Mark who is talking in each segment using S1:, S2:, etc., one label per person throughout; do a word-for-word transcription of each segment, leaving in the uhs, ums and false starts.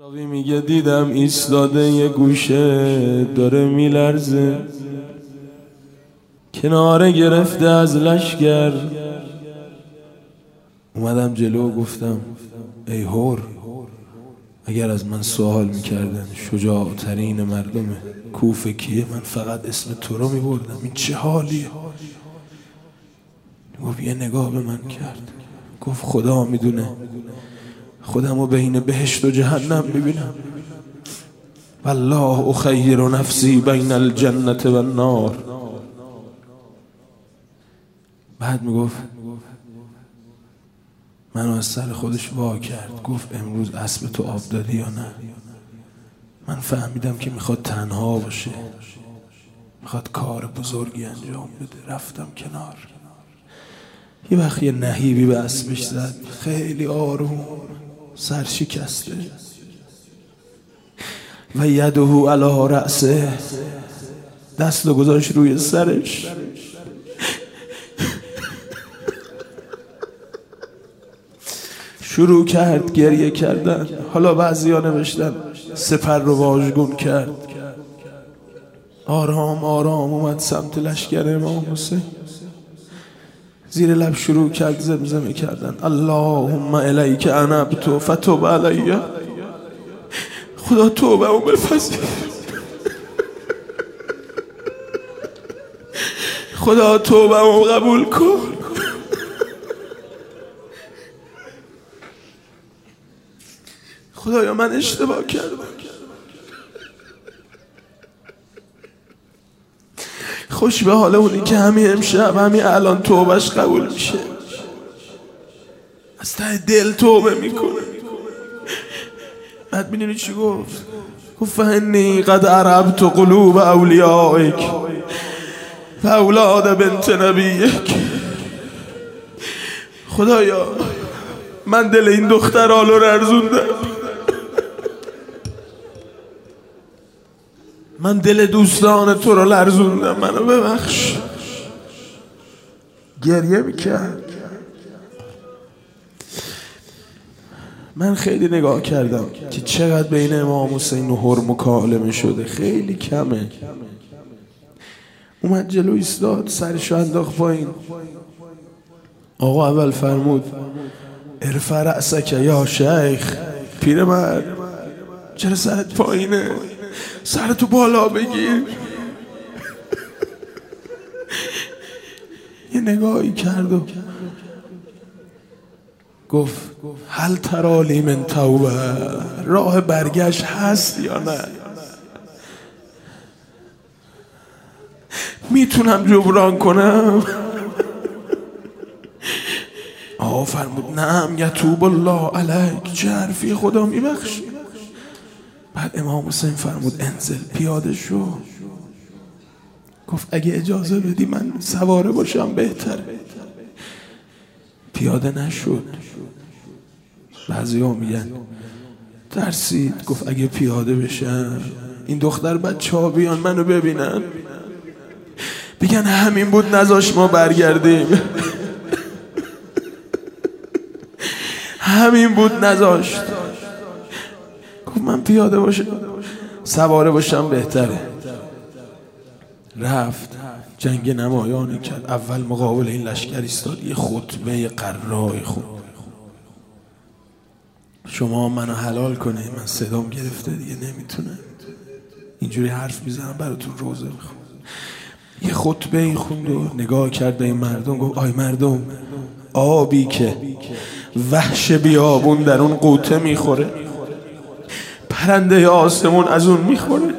S1: راوی میگه دیدم ایستاده یه گوشه داره میلرزه، کناره گرفته از لشگر. اومدم جلو و گفتم ای هور، اگر از من سوال میکردن شجاعترین مردم کوفه کیه، من فقط اسم تو رو میبردم. این چه حالیه؟ گفت یه نگاه به من کرد، گفت خدا میدونه خودم رو بین بهشت و جهنم میبینم. والله اخیر نفسی بین الجنة و النار. بعد میگفت منو از سر خودش وا کرد، گفت امروز اسب تو آب دادی یا نه؟ من فهمیدم که میخواد تنها باشه، میخواد کار بزرگی انجام بده. رفتم کنار. یه وقت یه نهیبی به اسبش زد، خیلی آروم، سر شکسته، و یده علی رأسه، دست رو گذاشت روی سرش. شروع کرد گریه کردن. حالا بعضی ها نوشتن سپر رو واژگون کرد. آرام آرام اومد سمت لشکر امام حسین. زیر لب شروع کرد زمزمه کردن اللهم الیک انبت فتب علی. خدا توبه او بپذیر، خدا توبه او قبول کن. خدایا من اشتباه کردم، خوش به حال اونی که همین امشب همین الان توبهش قبول میشه، از ته دل توبه میکنه. بعد میدونی چی گفت؟ گفت فهنی قد عربت قلوب اولیائک و اولاد بنت نبیک. خدایا من دل این دخترها رو رزوندم، من دل دوستان تو رو لرزوندم، منو ببخش. گریه میکرد. من خیلی نگاه کردم که چقدر بین امام حسین و هر مکالمه شده، خیلی کمه. اومد جلو ایستاد، سرشو انداخت پایین. آقا اول فرمود ارفع رأسک یا شیخ. پیرمرد چرا سرت پایینه؟ سرتو بالا بگیر. یه نگاهی کرد و گفت هل ترالی من توبه، راه برگشت هست یا نه؟ میتونم جبران کنم؟ آقا فرمود نعم یتوب الله علیک. چه حرفی؟ خدا میبخش. بعد امام حسین فرمود انزل، پیاده شو. گفت اگه اجازه بدی من سواره باشم بهتره. پیاده نشد. بعضی ها میگن ترسید. گفت اگه پیاده بشم این دختر بچه ها بیان منو ببینن بگن همین بود نذاش ما برگردیم، همین بود نذاشت. گفت من پیاده باشم سواره باشم بهتره. رفت جنگ نمایانی کرد. اول مقابل این لشکر ایستاد، یه خطبه قرای خود. شما منو حلال کنه، من صدام گرفته دیگه نمیتونه اینجوری حرف میزنم براتون روزه میخوام. یه خطبه این خوند و نگاه کرد به این مردم، گفت آی مردم، آبی که وحش بیابون در اون قوطه میخوره، پرنده آسمون از اون میخوره.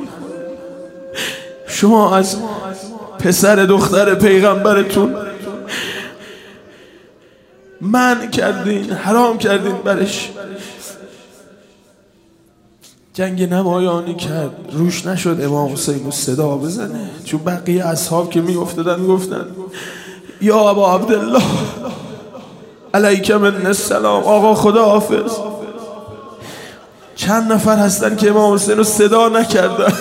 S1: شما از پسر دختر پیغمبرتون منع کردین، حرام کردین برش. جنگ نمایانی کرد، روش نشد امام حسین صدا بزنه، چون بقیه اصحاب که می افتادن گفتن یا ابا عبدالله علیک من السلام، آقا خدا حافظ. چند نفر هستن که امام حسین رو صدا نکردن.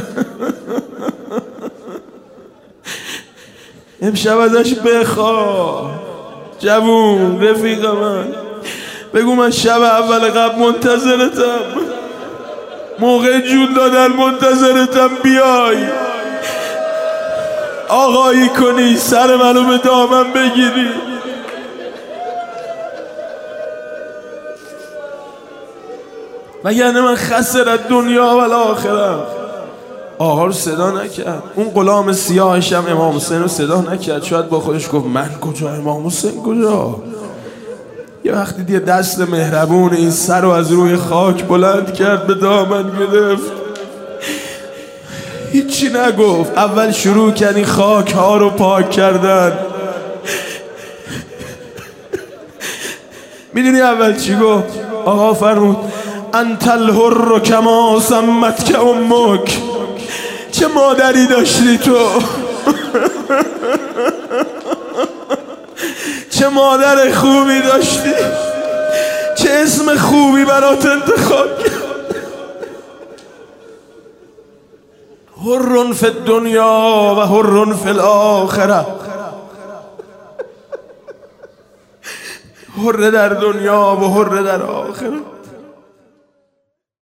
S1: امشب ازش بخوا جوون رفیق من، بگو من شب اول قبل منتظرتم. موقع جون دادن منتظرتم بیای، آقایی کنی، سر منو به دامن بگیری. وگرنه من خسر دنیا و الاخره. آقا رو صدا نکرد. اون غلام سیاهش هم امام حسین رو صدا نکرد. شاید با خودش گفت من کجا، امام حسین کجا. یه وقتی دیگه دست مهربون این سر رو از روی خاک بلند کرد، به دامن گرفت، هیچی نگفت. اول شروع کرد این خاک ها رو پاک کردن. میدونی اول چی گفت؟ آقا فرمود انت الحر کما سمتک امک. چه مادری داشتی تو، چه مادر خوبی داشتی، چه اسم خوبی برات انتخاب کرد. حر فی الدنیا و حر فی الاخره. حر در دنیا و حر در آخره.